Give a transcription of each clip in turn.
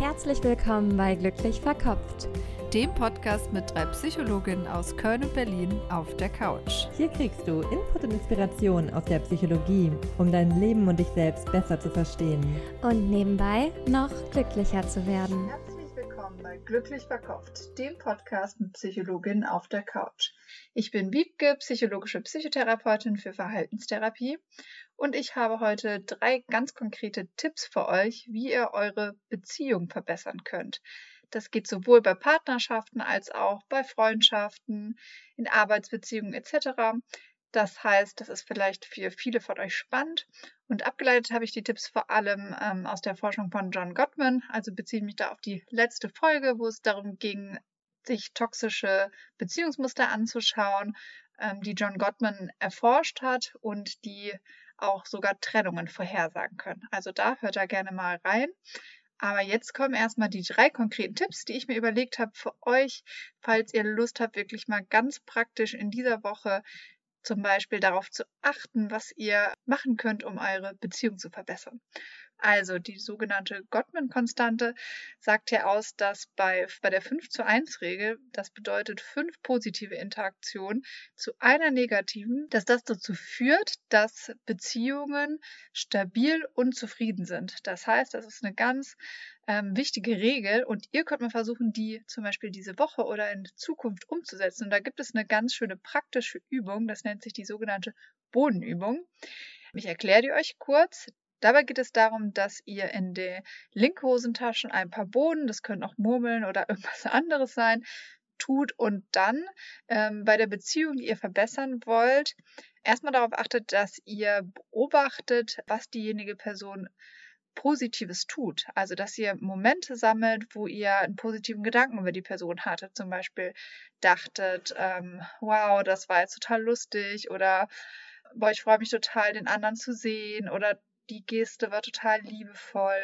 Herzlich willkommen bei Glücklich Verkopft, dem Podcast mit 3 Psychologinnen aus Köln und Berlin auf der Couch. Hier kriegst du Input und Inspiration aus der Psychologie, um dein Leben und dich selbst besser zu verstehen. Und nebenbei noch glücklicher zu werden. Herzlich willkommen bei Glücklich Verkopft, dem Podcast mit Psychologinnen auf der Couch. Ich bin Wiebke, psychologische Psychotherapeutin für Verhaltenstherapie und ich habe heute 3 ganz konkrete Tipps für euch, wie ihr eure Beziehung verbessern könnt. Das geht sowohl bei Partnerschaften als auch bei Freundschaften, in Arbeitsbeziehungen etc. Das heißt, das ist vielleicht für viele von euch spannend und abgeleitet habe ich die Tipps vor allem aus der Forschung von John Gottman, also beziehe mich da auf die letzte Folge, wo es darum ging, sich toxische Beziehungsmuster anzuschauen, die John Gottman erforscht hat und die auch sogar Trennungen vorhersagen können. Also da hört da gerne mal rein. Aber jetzt kommen erstmal die 3 konkreten Tipps, die ich mir überlegt habe für euch, falls ihr Lust habt, wirklich mal ganz praktisch in dieser Woche zum Beispiel darauf zu achten, was ihr machen könnt, um eure Beziehung zu verbessern. Also die sogenannte Gottman-Konstante sagt ja aus, dass bei der 5:1-Regel, das bedeutet 5 positive Interaktionen zu einer negativen, dass das dazu führt, dass Beziehungen stabil und zufrieden sind. Das heißt, das ist eine ganz wichtige Regel und ihr könnt mal versuchen, die zum Beispiel diese Woche oder in Zukunft umzusetzen. Und da gibt es eine ganz schöne praktische Übung, das nennt sich die sogenannte Bodenübung. Ich erkläre die euch kurz. Dabei geht es darum, dass ihr in der linken Hosentasche ein paar Bohnen, das können auch Murmeln oder irgendwas anderes sein, tut und dann bei der Beziehung, die ihr verbessern wollt, erstmal darauf achtet, dass ihr beobachtet, was diejenige Person Positives tut. Also, dass ihr Momente sammelt, wo ihr einen positiven Gedanken über die Person hattet. Zum Beispiel dachtet, wow, das war jetzt total lustig oder boah, ich freue mich total, den anderen zu sehen oder die Geste war total liebevoll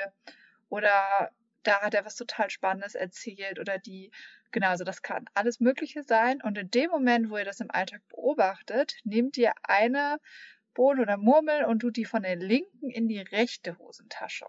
oder da hat er was total Spannendes erzählt oder genau, also das kann alles Mögliche sein. Und in dem Moment, wo ihr das im Alltag beobachtet, nehmt ihr eine Bohnen oder Murmel und tut die von der linken in die rechte Hosentasche.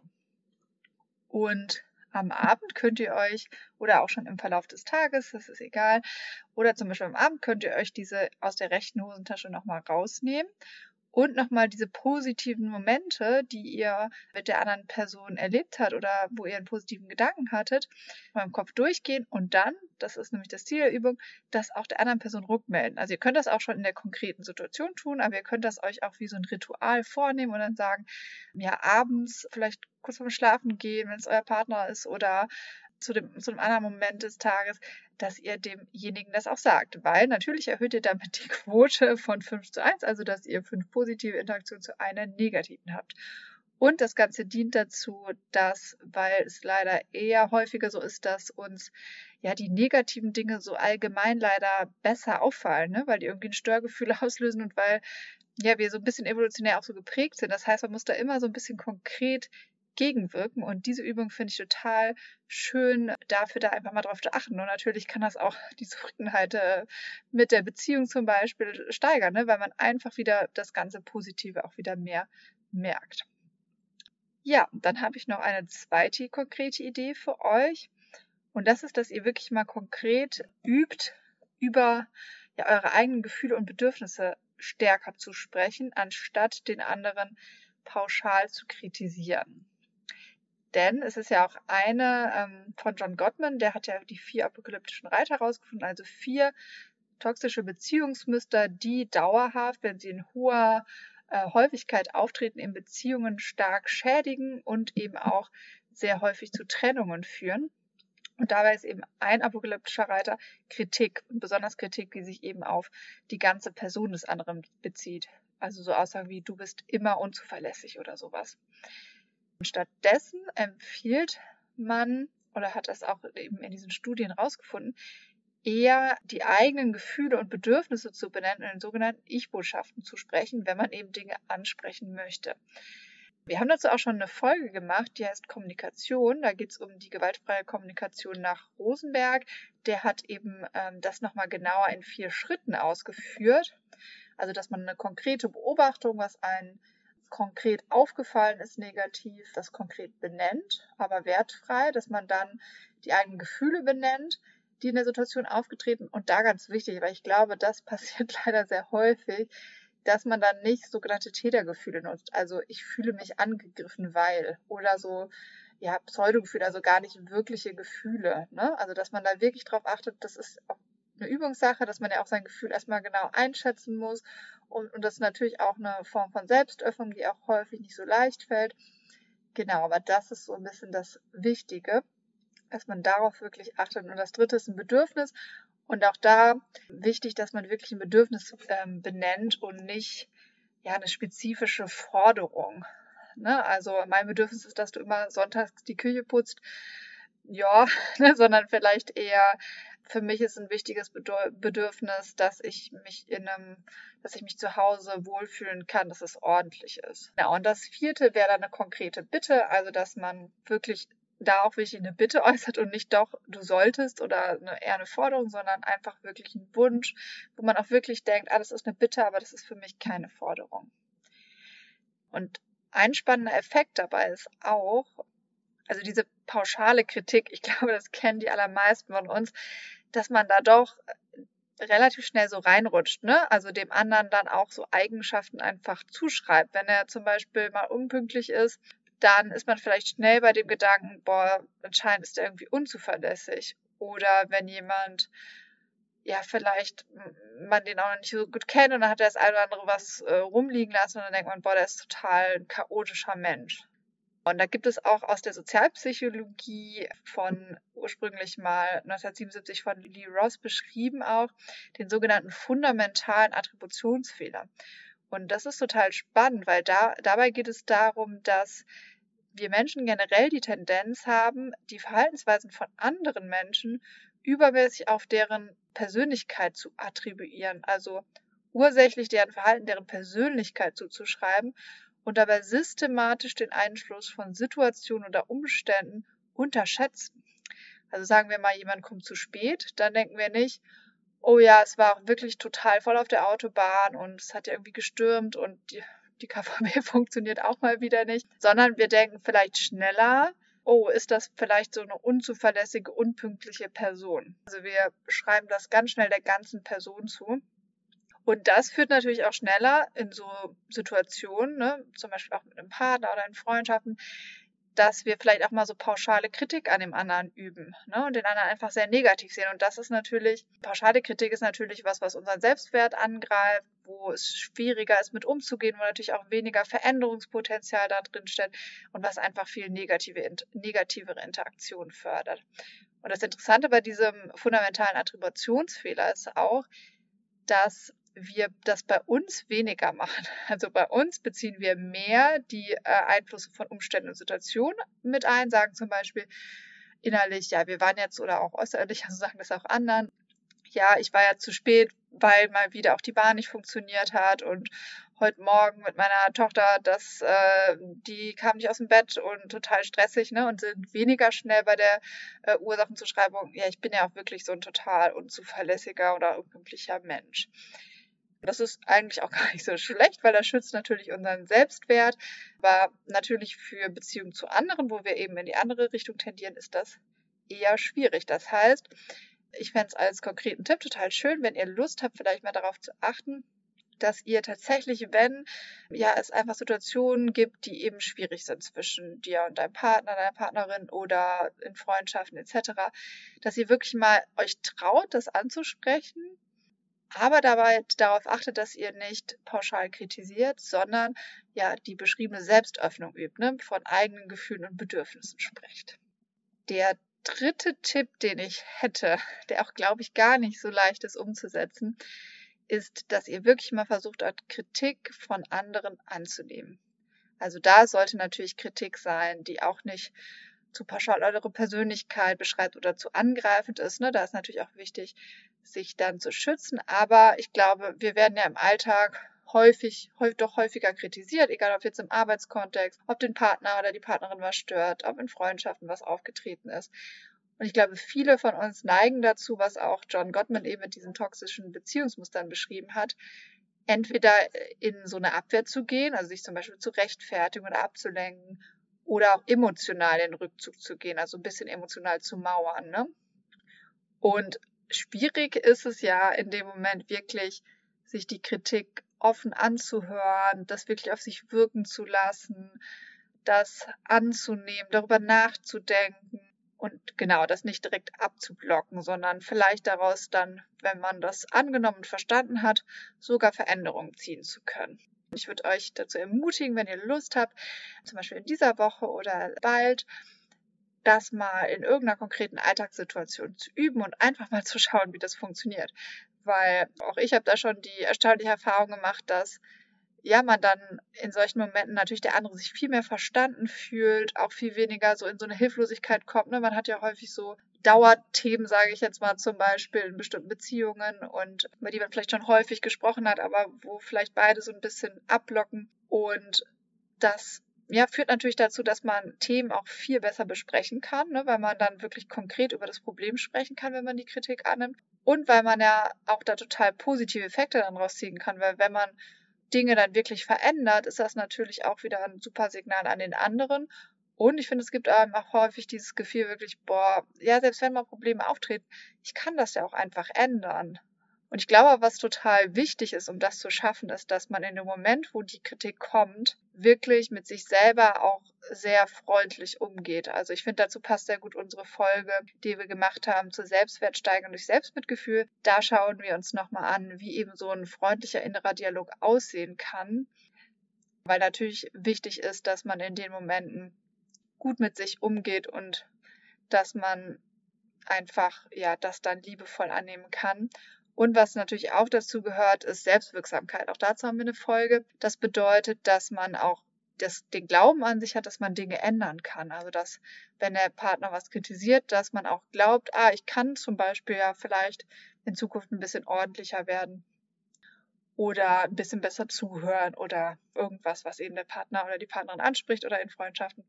Und am Abend könnt ihr euch, oder auch schon im Verlauf des Tages, das ist egal, oder zum Beispiel am Abend könnt ihr euch diese aus der rechten Hosentasche nochmal rausnehmen und nochmal diese positiven Momente, die ihr mit der anderen Person erlebt habt oder wo ihr einen positiven Gedanken hattet, mal im Kopf durchgehen und dann, das ist nämlich das Ziel der Übung, das auch der anderen Person rückmelden. Also ihr könnt das auch schon in der konkreten Situation tun, aber ihr könnt das euch auch wie so ein Ritual vornehmen und dann sagen, ja, abends vielleicht kurz vorm Schlafen gehen, wenn es euer Partner ist oder zu einem anderen Moment des Tages, dass ihr demjenigen das auch sagt. Weil natürlich erhöht ihr damit die Quote von 5:1, also dass ihr 5 positive Interaktionen zu einer negativen habt. Und das Ganze dient dazu, dass, weil es leider eher häufiger so ist, dass uns ja die negativen Dinge so allgemein leider besser auffallen, ne? Weil die irgendwie ein Störgefühl auslösen und weil ja wir so ein bisschen evolutionär auch so geprägt sind. Das heißt, man muss da immer so ein bisschen konkret gegenwirken und diese Übung finde ich total schön, dafür da einfach mal drauf zu achten. Und natürlich kann das auch die Zufriedenheit mit der Beziehung zum Beispiel steigern, ne? Weil man einfach wieder das ganze Positive auch wieder mehr merkt. Ja, dann habe ich noch eine zweite konkrete Idee für euch. Und das ist, dass ihr wirklich mal konkret übt, über ja, eure eigenen Gefühle und Bedürfnisse stärker zu sprechen, anstatt den anderen pauschal zu kritisieren. Denn es ist ja auch eine von John Gottman, der hat ja die 4 apokalyptischen Reiter herausgefunden, also 4 toxische Beziehungsmuster, die dauerhaft, wenn sie in hoher Häufigkeit auftreten, in Beziehungen stark schädigen und eben auch sehr häufig zu Trennungen führen. Und dabei ist eben ein apokalyptischer Reiter Kritik und besonders Kritik, die sich eben auf die ganze Person des anderen bezieht. Also so Aussagen wie, du bist immer unzuverlässig oder sowas. Und stattdessen empfiehlt man, oder hat das auch eben in diesen Studien rausgefunden, eher die eigenen Gefühle und Bedürfnisse zu benennen und in sogenannten Ich-Botschaften zu sprechen, wenn man eben Dinge ansprechen möchte. Wir haben dazu auch schon eine Folge gemacht, die heißt Kommunikation. Da geht es um die gewaltfreie Kommunikation nach Rosenberg. Der hat eben das nochmal genauer in 4 Schritten ausgeführt. Also, dass man eine konkrete Beobachtung, was einen konkret aufgefallen ist negativ, das konkret benennt, aber wertfrei, dass man dann die eigenen Gefühle benennt, die in der Situation aufgetreten, und da ganz wichtig, weil ich glaube, das passiert leider sehr häufig, dass man dann nicht sogenannte Tätergefühle nutzt. Also ich fühle mich angegriffen, weil, oder so, ja, Pseudogefühle, also gar nicht wirkliche Gefühle, ne? Also dass man da wirklich drauf achtet, das ist auch eine Übungssache, dass man ja auch sein Gefühl erstmal genau einschätzen muss, und das ist natürlich auch eine Form von Selbstöffnung, die auch häufig nicht so leicht fällt. Genau, aber das ist so ein bisschen das Wichtige, dass man darauf wirklich achtet. Und das dritte ist ein Bedürfnis. Und auch da wichtig, dass man wirklich ein Bedürfnis benennt und nicht ja eine spezifische Forderung. Ne? Also mein Bedürfnis ist, dass du immer sonntags die Küche putzt. Ja, ne? Sondern vielleicht eher, für mich ist ein wichtiges Bedürfnis, dass ich mich zu Hause wohlfühlen kann, dass es ordentlich ist. Ja, und das vierte wäre dann eine konkrete Bitte, also dass man wirklich da auch wirklich eine Bitte äußert und nicht doch, du solltest oder eher eine Forderung, sondern einfach wirklich ein Wunsch, wo man auch wirklich denkt, das ist eine Bitte, aber das ist für mich keine Forderung. Und ein spannender Effekt dabei ist auch, also diese pauschale Kritik, ich glaube, das kennen die allermeisten von uns, dass man da doch relativ schnell so reinrutscht, ne? Also dem anderen dann auch so Eigenschaften einfach zuschreibt. Wenn er zum Beispiel mal unpünktlich ist, dann ist man vielleicht schnell bei dem Gedanken, boah, anscheinend ist er irgendwie unzuverlässig. Oder wenn jemand, ja, vielleicht man den auch noch nicht so gut kennt und dann hat er das eine oder andere was rumliegen lassen und dann denkt man, boah, der ist total ein chaotischer Mensch. Und da gibt es auch aus der Sozialpsychologie von ursprünglich mal 1977 von Lee Ross beschrieben auch den sogenannten fundamentalen Attributionsfehler. Und das ist total spannend, weil dabei geht es darum, dass wir Menschen generell die Tendenz haben, die Verhaltensweisen von anderen Menschen übermäßig auf deren Persönlichkeit zu attribuieren, also ursächlich deren Verhalten, deren Persönlichkeit zuzuschreiben und dabei systematisch den Einfluss von Situationen oder Umständen unterschätzen. Also sagen wir mal, jemand kommt zu spät, dann denken wir nicht, oh ja, es war auch wirklich total voll auf der Autobahn und es hat ja irgendwie gestürmt und die KVB funktioniert auch mal wieder nicht, sondern wir denken vielleicht schneller, oh, ist das vielleicht so eine unzuverlässige, unpünktliche Person? Also wir schreiben das ganz schnell der ganzen Person zu. Und das führt natürlich auch schneller in so Situationen, ne, zum Beispiel auch mit einem Partner oder in Freundschaften, dass wir vielleicht auch mal so pauschale Kritik an dem anderen üben, ne, und den anderen einfach sehr negativ sehen. Und das ist natürlich, pauschale Kritik ist natürlich was unseren Selbstwert angreift, wo es schwieriger ist, mit umzugehen, wo natürlich auch weniger Veränderungspotenzial da drin steckt und was einfach viel negativere Interaktion fördert. Und das Interessante bei diesem fundamentalen Attributionsfehler ist auch, dass wir das bei uns weniger machen. Also bei uns beziehen wir mehr die Einflüsse von Umständen und Situationen mit ein, sagen zum Beispiel innerlich, ja, wir waren jetzt, oder auch äußerlich, also sagen das auch anderen, ja, ich war ja zu spät, weil mal wieder auch die Bahn nicht funktioniert hat und heute Morgen mit meiner Tochter, die kam nicht aus dem Bett und total stressig, ne, und sind weniger schnell bei der Ursachenzuschreibung, ja, ich bin ja auch wirklich so ein total unzuverlässiger oder unpünktlicher Mensch. Das ist eigentlich auch gar nicht so schlecht, weil das schützt natürlich unseren Selbstwert. Aber natürlich für Beziehungen zu anderen, wo wir eben in die andere Richtung tendieren, ist das eher schwierig. Das heißt, ich fände es als konkreten Tipp total schön, wenn ihr Lust habt, vielleicht mal darauf zu achten, dass ihr tatsächlich, wenn ja es einfach Situationen gibt, die eben schwierig sind zwischen dir und deinem Partner, deiner Partnerin oder in Freundschaften etc., dass ihr wirklich mal euch traut, das anzusprechen, aber dabei darauf achtet, dass ihr nicht pauschal kritisiert, sondern ja die beschriebene Selbstöffnung übt, ne, von eigenen Gefühlen und Bedürfnissen spricht. Der dritte Tipp, den ich hätte, der auch, glaube ich, gar nicht so leicht ist umzusetzen, ist, dass ihr wirklich mal versucht, Kritik von anderen anzunehmen. Also da sollte natürlich Kritik sein, die auch nicht zu pauschal eure Persönlichkeit beschreibt oder zu angreifend ist. Ne? Da ist natürlich auch wichtig, sich dann zu schützen. Aber ich glaube, wir werden ja im Alltag häufiger kritisiert, egal ob jetzt im Arbeitskontext, ob den Partner oder die Partnerin was stört, ob in Freundschaften was aufgetreten ist. Und ich glaube, viele von uns neigen dazu, was auch John Gottman eben mit diesen toxischen Beziehungsmustern beschrieben hat, entweder in so eine Abwehr zu gehen, also sich zum Beispiel zu rechtfertigen oder abzulenken, oder auch emotional in den Rückzug zu gehen, also ein bisschen emotional zu mauern, ne? Und schwierig ist es ja in dem Moment wirklich, sich die Kritik offen anzuhören, das wirklich auf sich wirken zu lassen, das anzunehmen, darüber nachzudenken und genau, das nicht direkt abzublocken, sondern vielleicht daraus dann, wenn man das angenommen und verstanden hat, sogar Veränderungen ziehen zu können. Ich würde euch dazu ermutigen, wenn ihr Lust habt, zum Beispiel in dieser Woche oder bald, das mal in irgendeiner konkreten Alltagssituation zu üben und einfach mal zu schauen, wie das funktioniert. Weil auch ich habe da schon die erstaunliche Erfahrung gemacht, dass ja, man dann in solchen Momenten natürlich der andere sich viel mehr verstanden fühlt, auch viel weniger so in so eine Hilflosigkeit kommt. Ne? Man hat ja häufig so Dauerthemen, sage ich jetzt mal zum Beispiel, in bestimmten Beziehungen und über die man vielleicht schon häufig gesprochen hat, aber wo vielleicht beide so ein bisschen abblocken. Und das führt natürlich dazu, dass man Themen auch viel besser besprechen kann, ne? Weil man dann wirklich konkret über das Problem sprechen kann, wenn man die Kritik annimmt. Und weil man ja auch da total positive Effekte dann rausziehen kann, weil wenn man Dinge dann wirklich verändert, ist das natürlich auch wieder ein super Signal an den anderen. Und ich finde, es gibt einem auch häufig dieses Gefühl wirklich, selbst wenn mal Probleme auftreten, ich kann das ja auch einfach ändern. Und ich glaube, was total wichtig ist, um das zu schaffen, ist, dass man in dem Moment, wo die Kritik kommt, wirklich mit sich selber auch sehr freundlich umgeht. Also ich finde, dazu passt sehr gut unsere Folge, die wir gemacht haben zur Selbstwertsteigerung durch Selbstmitgefühl. Da schauen wir uns nochmal an, wie eben so ein freundlicher innerer Dialog aussehen kann. Weil natürlich wichtig ist, dass man in den Momenten gut mit sich umgeht und dass man einfach das dann liebevoll annehmen kann. Und was natürlich auch dazu gehört, ist Selbstwirksamkeit. Auch dazu haben wir eine Folge. Das bedeutet, dass man auch den Glauben an sich hat, dass man Dinge ändern kann. Also dass, wenn der Partner was kritisiert, dass man auch glaubt, ich kann zum Beispiel ja vielleicht in Zukunft ein bisschen ordentlicher werden oder ein bisschen besser zuhören oder irgendwas, was eben der Partner oder die Partnerin anspricht oder in Freundschaften.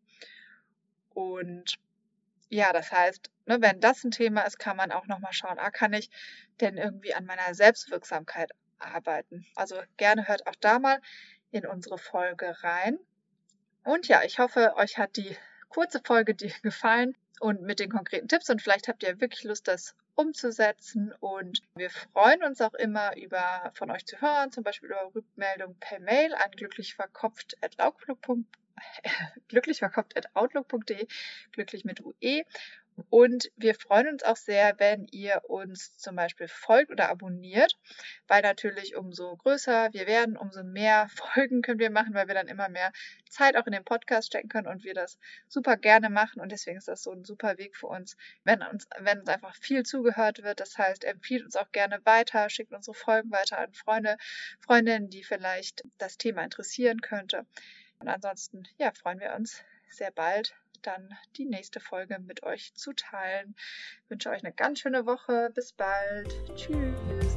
Und ja, das heißt, ne, wenn das ein Thema ist, kann man auch nochmal schauen, kann ich denn irgendwie an meiner Selbstwirksamkeit arbeiten? Also gerne hört auch da mal in unsere Folge rein. Und ja, ich hoffe, euch hat die kurze Folge dir gefallen und mit den konkreten Tipps und vielleicht habt ihr wirklich Lust, das umzusetzen. Und wir freuen uns auch immer von euch zu hören, zum Beispiel über Rückmeldung per Mail an glücklichverkopft@outlook.de, glücklich mit UE. Und wir freuen uns auch sehr, wenn ihr uns zum Beispiel folgt oder abonniert, weil natürlich umso größer wir werden, umso mehr Folgen können wir machen, weil wir dann immer mehr Zeit auch in den Podcast stecken können und wir das super gerne machen. Und deswegen ist das so ein super Weg für uns, wenn uns einfach viel zugehört wird. Das heißt, empfiehlt uns auch gerne weiter, schickt unsere Folgen weiter an Freunde, Freundinnen, die vielleicht das Thema interessieren könnte. Und ansonsten, freuen wir uns sehr bald, dann die nächste Folge mit euch zu teilen. Ich wünsche euch eine ganz schöne Woche. Bis bald. Tschüss.